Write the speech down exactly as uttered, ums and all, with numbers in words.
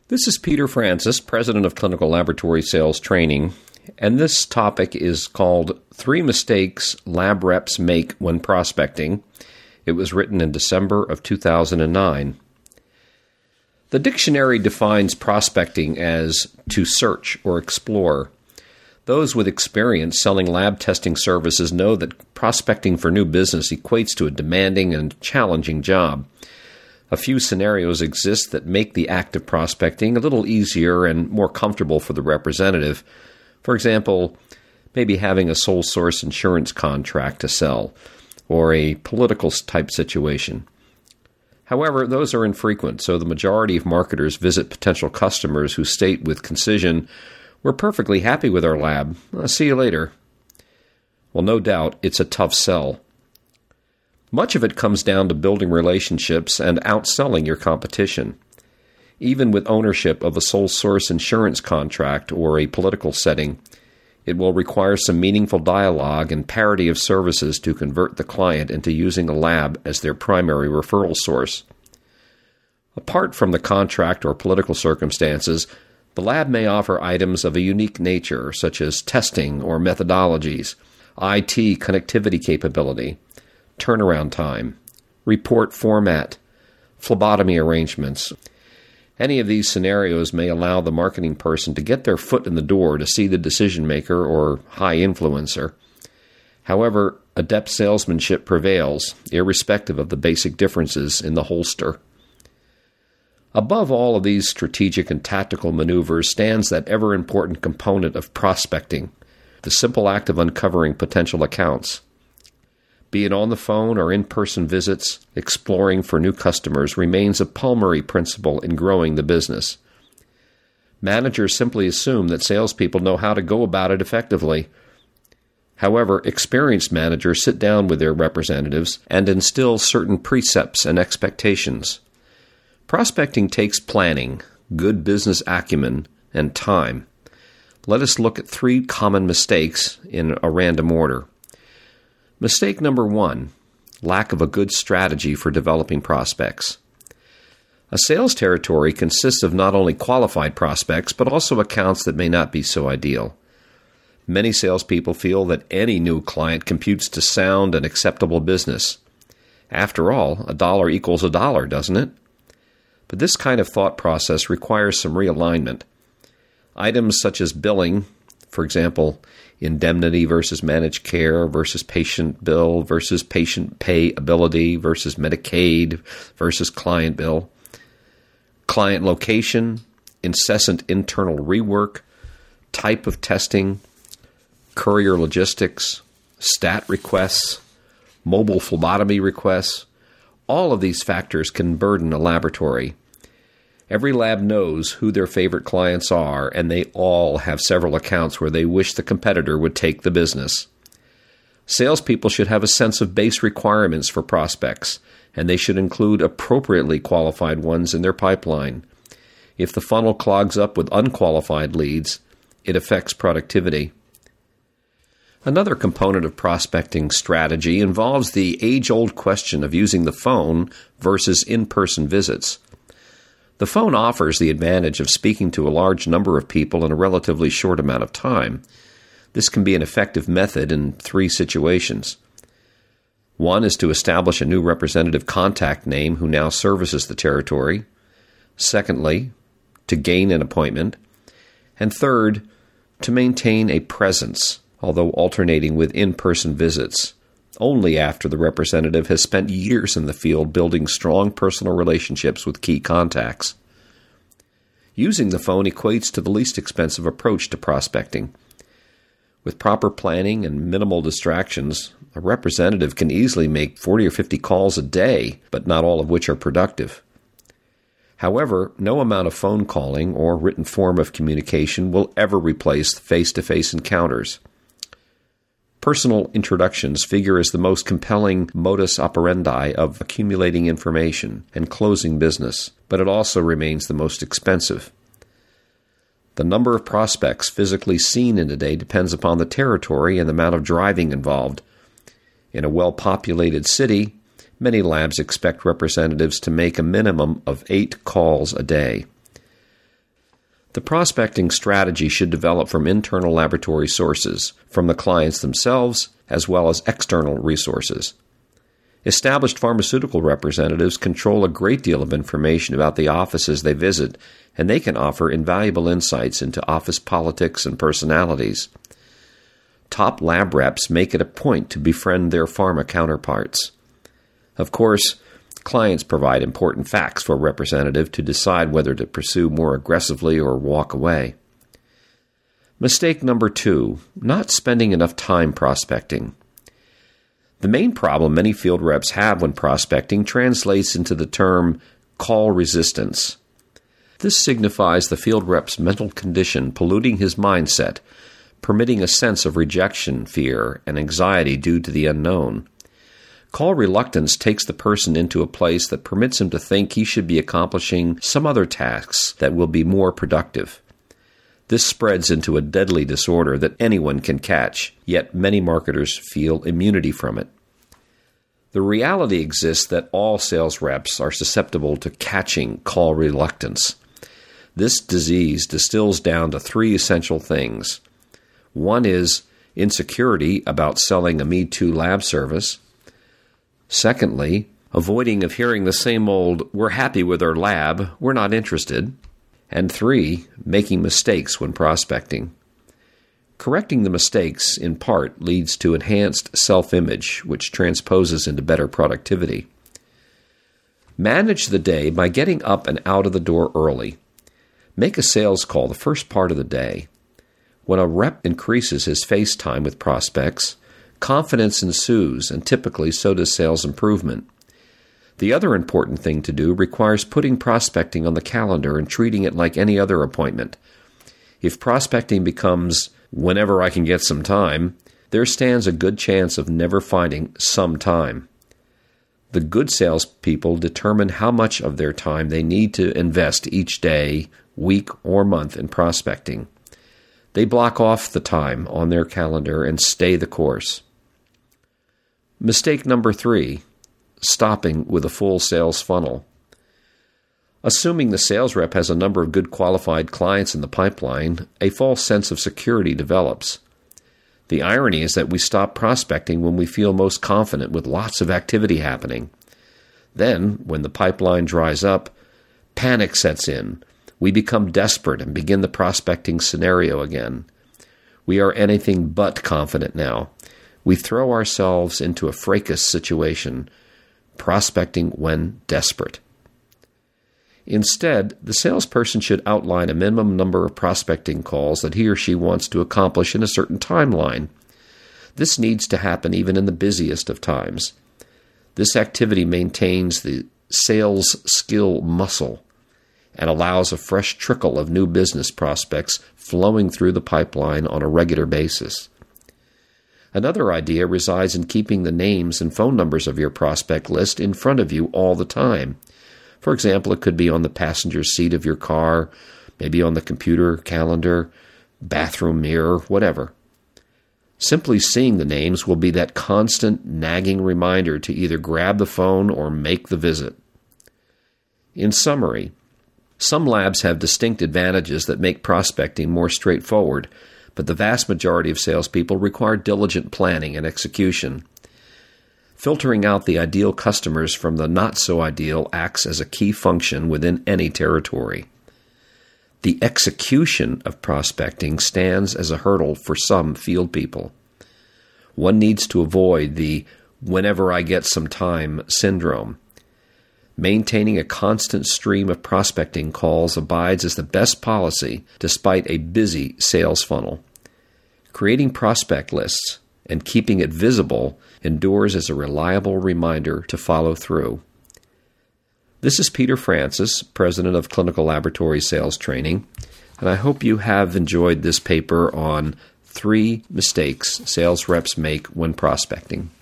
This is Peter Francis, President of Clinical Laboratory Sales Training, and this topic is called Three Mistakes Lab Reps Make When Prospecting. It was written in December of two thousand nine. The dictionary defines prospecting as to search or explore. Those with experience selling lab testing services know that prospecting for new business equates to a demanding and challenging job. A few scenarios exist that make the act of prospecting a little easier and more comfortable for the representative. For example, maybe having a sole source insurance contract to sell, or a political type situation. However, those are infrequent, so the majority of marketers visit potential customers who state with concision, "We're perfectly happy with our lab. I'll see you later." Well, no doubt, it's a tough sell. Much of it comes down to building relationships and outselling your competition. Even with ownership of a sole source insurance contract or a political setting, it will require some meaningful dialogue and parity of services to convert the client into using a lab as their primary referral source. Apart from the contract or political circumstances, the lab may offer items of a unique nature, such as testing or methodologies, I T connectivity capability, turnaround time, report format, phlebotomy arrangements. Any of these scenarios may allow the marketing person to get their foot in the door to see the decision maker or high influencer. However, adept salesmanship prevails, irrespective of the basic differences in the holster. Above all of these strategic and tactical maneuvers stands that ever-important component of prospecting, the simple act of uncovering potential accounts. Be it on the phone or in-person visits, exploring for new customers remains a primary principle in growing the business. Managers simply assume that salespeople know how to go about it effectively. However, experienced managers sit down with their representatives and instill certain precepts and expectations. Prospecting takes planning, good business acumen, and time. Let us look at three common mistakes in a random order. Mistake number one, lack of a good strategy for developing prospects. A sales territory consists of not only qualified prospects, but also accounts that may not be so ideal. Many salespeople feel that any new client computes to sound and acceptable business. After all, a dollar equals a dollar, doesn't it? But this kind of thought process requires some realignment. Items such as billing, for example, indemnity versus managed care versus patient bill versus patient pay ability versus Medicaid versus client bill, client location, incessant internal rework, type of testing, courier logistics, stat requests, mobile phlebotomy requests, all of these factors can burden a laboratory. Every lab knows who their favorite clients are, and they all have several accounts where they wish the competitor would take the business. Salespeople should have a sense of base requirements for prospects, and they should include appropriately qualified ones in their pipeline. If the funnel clogs up with unqualified leads, it affects productivity. Another component of prospecting strategy involves the age-old question of using the phone versus in-person visits. The phone offers the advantage of speaking to a large number of people in a relatively short amount of time. This can be an effective method in three situations. One is to establish a new representative contact name who now services the territory. Secondly, to gain an appointment. And third, to maintain a presence, although alternating with in-person visits, only after the representative has spent years in the field building strong personal relationships with key contacts. Using the phone equates to the least expensive approach to prospecting. With proper planning and minimal distractions, a representative can easily make forty or fifty calls a day, but not all of which are productive. However, no amount of phone calling or written form of communication will ever replace face-to-face encounters. Personal introductions figure as the most compelling modus operandi of accumulating information and closing business, but it also remains the most expensive. The number of prospects physically seen in a day depends upon the territory and the amount of driving involved. In a well-populated city, many labs expect representatives to make a minimum of eight calls a day. The prospecting strategy should develop from internal laboratory sources, from the clients themselves, as well as external resources. Established pharmaceutical representatives control a great deal of information about the offices they visit, and they can offer invaluable insights into office politics and personalities. Top lab reps make it a point to befriend their pharma counterparts. Of course, clients provide important facts for a representative to decide whether to pursue more aggressively or walk away. Mistake number two, not spending enough time prospecting. The main problem many field reps have when prospecting translates into the term call resistance. This signifies the field rep's mental condition polluting his mindset, permitting a sense of rejection, fear, and anxiety due to the unknown. Call reluctance takes the person into a place that permits him to think he should be accomplishing some other tasks that will be more productive. This spreads into a deadly disorder that anyone can catch, yet many marketers feel immunity from it. The reality exists that all sales reps are susceptible to catching call reluctance. This disease distills down to three essential things. One is insecurity about selling a Me Too lab service. Secondly, avoiding of hearing the same old, we're happy with our lab, we're not interested. And three, making mistakes when prospecting. Correcting the mistakes, in part, leads to enhanced self-image, which transposes into better productivity. Manage the day by getting up and out of the door early. Make a sales call the first part of the day. When a rep increases his face time with prospects, confidence ensues, and typically so does sales improvement. The other important thing to do requires putting prospecting on the calendar and treating it like any other appointment. If prospecting becomes, whenever I can get some time, there stands a good chance of never finding some time. The good salespeople determine how much of their time they need to invest each day, week, or month in prospecting. They block off the time on their calendar and stay the course. Mistake number three, stopping with a full sales funnel. Assuming the sales rep has a number of good qualified clients in the pipeline, a false sense of security develops. The irony is that we stop prospecting when we feel most confident with lots of activity happening. Then, when the pipeline dries up, panic sets in. We become desperate and begin the prospecting scenario again. We are anything but confident now. We throw ourselves into a fracas situation, prospecting when desperate. Instead, the salesperson should outline a minimum number of prospecting calls that he or she wants to accomplish in a certain timeline. This needs to happen even in the busiest of times. This activity maintains the sales skill muscle and allows a fresh trickle of new business prospects flowing through the pipeline on a regular basis. Another idea resides in keeping the names and phone numbers of your prospect list in front of you all the time. For example, it could be on the passenger seat of your car, maybe on the computer, calendar, bathroom mirror, whatever. Simply seeing the names will be that constant, nagging reminder to either grab the phone or make the visit. In summary, some labs have distinct advantages that make prospecting more straightforward, but the vast majority of salespeople require diligent planning and execution. Filtering out the ideal customers from the not-so-ideal acts as a key function within any territory. The execution of prospecting stands as a hurdle for some field people. One needs to avoid the whenever I get some time syndrome. Maintaining a constant stream of prospecting calls abides as the best policy despite a busy sales funnel. Creating prospect lists and keeping it visible endures as a reliable reminder to follow through. This is Peter Francis, President of Clinical Laboratory Sales Training, and I hope you have enjoyed this paper on three mistakes sales reps make when prospecting.